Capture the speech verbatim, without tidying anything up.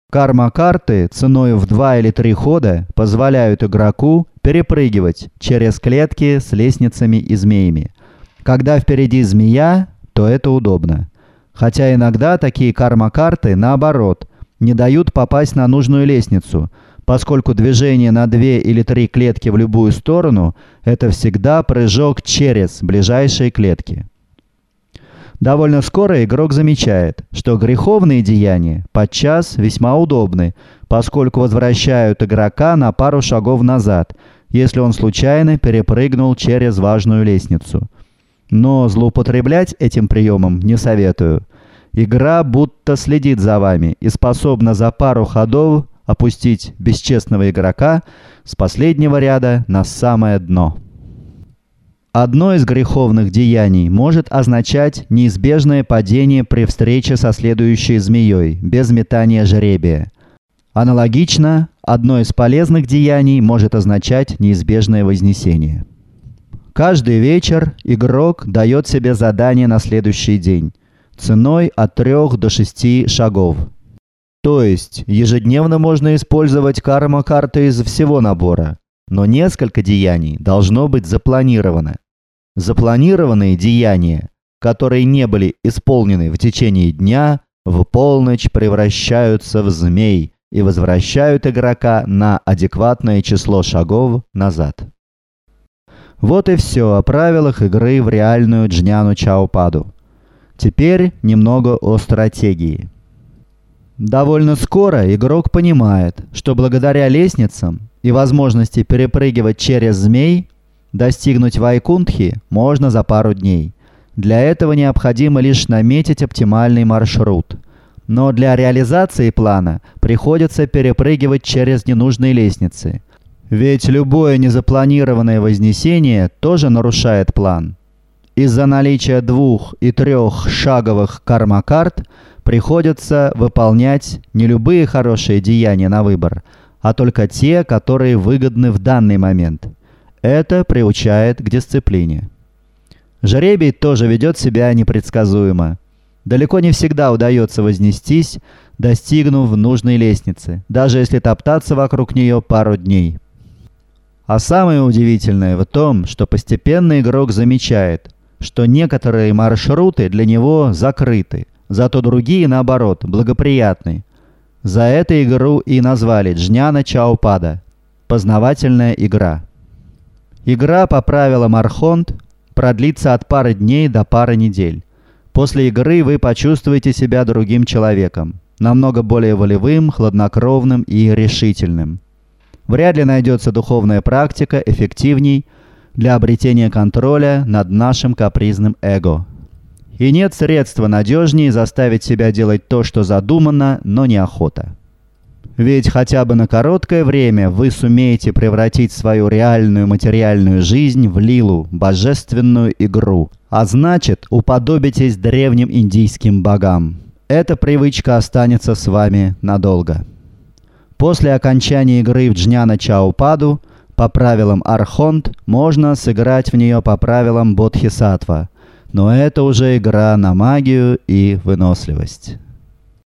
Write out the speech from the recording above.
Карма-карты ценой в два или три хода позволяют игроку перепрыгивать через клетки с лестницами и змеями. Когда впереди змея, то это удобно. Хотя иногда такие карма-карты, наоборот, не дают попасть на нужную лестницу, поскольку движение на две или три клетки в любую сторону – это всегда прыжок через ближайшие клетки. Довольно скоро игрок замечает, что греховные деяния подчас весьма удобны, поскольку возвращают игрока на пару шагов назад, если он случайно перепрыгнул через важную лестницу. Но злоупотреблять этим приемом не советую. Игра будто следит за вами и способна за пару ходов опустить бесчестного игрока с последнего ряда на самое дно. Одно из греховных деяний может означать неизбежное падение при встрече со следующей змеей, без метания жребия. Аналогично, одно из полезных деяний может означать неизбежное вознесение. Каждый вечер игрок дает себе задание на следующий день, ценой от трёх до шести шагов. То есть ежедневно можно использовать карма-карты из всего набора, но несколько деяний должно быть запланировано. Запланированные деяния, которые не были исполнены в течение дня, в полночь превращаются в змей и возвращают игрока на адекватное число шагов назад. Вот и все о правилах игры в реальную Джняну Чаопаду. Теперь немного о стратегии. Довольно скоро игрок понимает, что благодаря лестницам и возможности перепрыгивать через змей, достигнуть Вайкунтхи можно за пару дней. Для этого необходимо лишь наметить оптимальный маршрут. Но для реализации плана приходится перепрыгивать через ненужные лестницы. Ведь любое незапланированное вознесение тоже нарушает план. Из-за наличия двух- и трехшаговых карма-карт приходится выполнять не любые хорошие деяния на выбор, а только те, которые выгодны в данный момент. Это приучает к дисциплине. Жребий тоже ведет себя непредсказуемо. Далеко не всегда удается вознестись, достигнув нужной лестницы, даже если топтаться вокруг нее пару дней. А самое удивительное в том, что постепенно игрок замечает, что некоторые маршруты для него закрыты, зато другие, наоборот, благоприятны. За эту игру и назвали Джняна Чаопада – познавательная игра. Игра по правилам Архонт продлится от пары дней до пары недель. После игры вы почувствуете себя другим человеком, намного более волевым, хладнокровным и решительным. Вряд ли найдется духовная практика эффективней для обретения контроля над нашим капризным эго. И нет средства надежнее заставить себя делать то, что задумано, но неохота. Ведь хотя бы на короткое время вы сумеете превратить свою реальную материальную жизнь в лилу, божественную игру, а значит, уподобитесь древним индийским богам. Эта привычка останется с вами надолго. После окончания игры в Джняна Чаопаду по правилам Архонт можно сыграть в нее по правилам Бодхисаттва, но это уже игра на магию и выносливость.